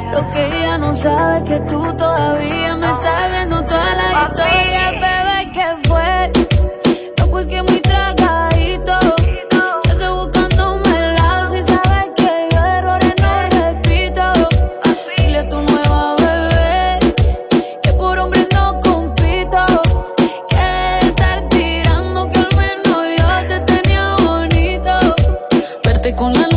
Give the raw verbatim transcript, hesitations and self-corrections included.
Lo que ella no sabe es que tú todavía me estás viendo toda la historia, bebé, ¿qué fue? No fue que muy tragadito, estoy buscándome el lado y sabes que yo errores no repito. Dile a tu nueva bebé que por hombre no compito, que deje de estar tirando, que al menos yo te tenía bonito. Verte con la